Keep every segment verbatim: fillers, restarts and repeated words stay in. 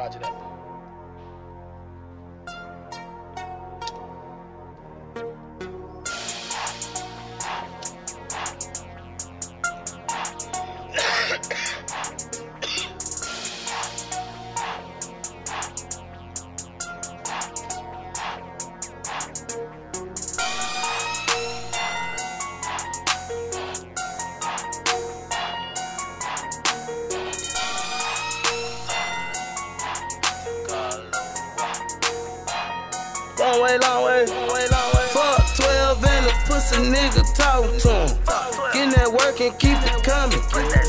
Roger that. Long way, long way, long way, long way. Fuck twelve and a pussy nigga talking to him. Getting that work and keep it coming.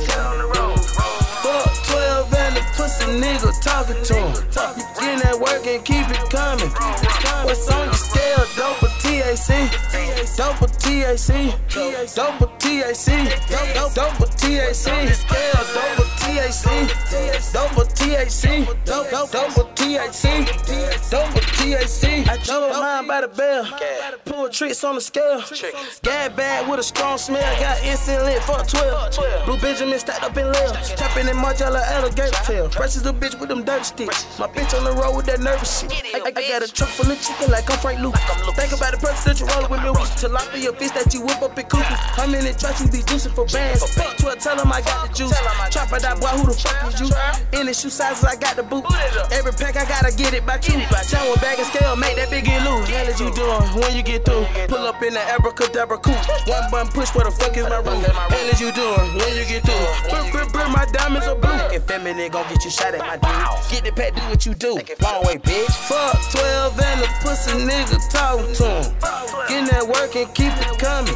Fuck twelve and a pussy nigga talking to him. Getting that work and keep it coming. What's on your scale? Dope or T A C? Dope or T A C? Dope or T A C? Dope or T A C? Scale, dope or T A C? Dope or T A C? Dope or T A C? Dope or T A C? I drove mine by the bell. Pull tricks on the scale. Gag bag with a strong smell. Got instant lit, fuck twelve. Blue Benjamin stacked up in left. Trapping in Margiela alligator tail. Precious a bitch with them dirty sticks. My bitch on the road with that nervous shit. I, I, I got a truck full of chicken like I'm Frank Lucas. Think about the purpose that you rollin' with me. Tilapia fish that you whip up in coopers. How many trucks you be juicing for bands? Fuck twelve, tell them I got the juice. Chopper that boy, who the fuck is you? Any shoe sizes, I got the boot. Every pack, I gotta get it by two. Tell one bag and scale, make that big get loose. Hell is you doing when you get through? Pull up in the abracadabra coupe. One button push, where the fuck is my room? Hell is you doing when you get through? Brr, brr, brr, my diamonds are blue. If feminine gon' get you shot at my dude. Get the pack, do what you do. Long way, bitch. Fuck twelve and a pussy nigga talking to him. Getting that work and keep it coming.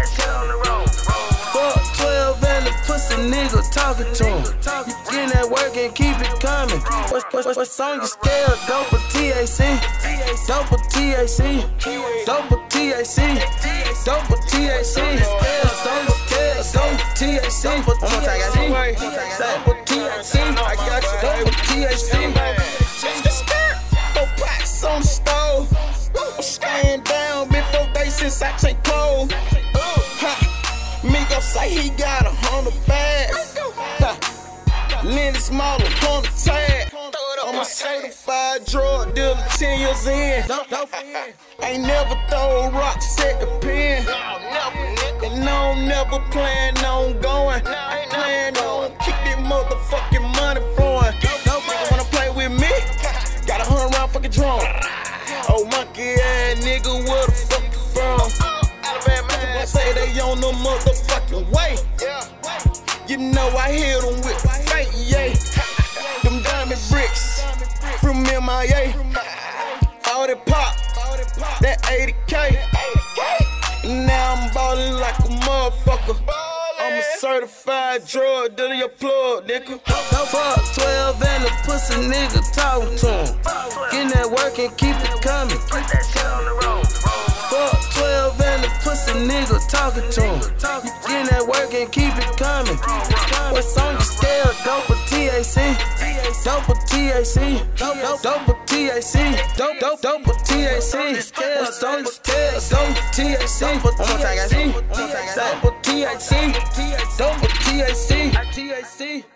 Fuck twelve and a pussy nigga talking to him. Getting that work and keep it coming. What's, what's, what's on your scale? Dope or T A C? Dope or T A C? Dope or T A C? Dope or T A C? What's on your scale? Dope or T A C? One more time, guys. Dope or T A C? I got you. Dope or T A C? Four packs on the stove. I'm staying down before they since I take clothes. Migo say he got a hundred bags. Lenny Smaller, hundred tag. I'm a certified drug dealer, ten years in. Ain't never throw rocks at the pen. And no, never plan on going. Plan on keep this motherfucking money flowing. Nigga wanna play with me? Got a hundred round fucking drum. Oh, monkey ass nigga, where the fuck you from? Alabama, say they on the motherfucking way. You know I hit them with fake, yeah. Them diamond bricks from M I A. All that pop, that eighty K. Now I'm ballin' like a motherfucker. I'm a certified drug dealer, your plug, nigga. Fuck twelve and a pussy nigga talking to him. Getting that work and keep it coming. Fuck twelve and a pussy nigga talking to him. Getting that work and keep it coming. What's on your scale? Dope or T A C? Dope or T A C? Dope or T A C? Dope, dope, dope or T A C? What's on your scale? Dope or T A C? One more time, guys. Dope or T A C? Dope or T A C?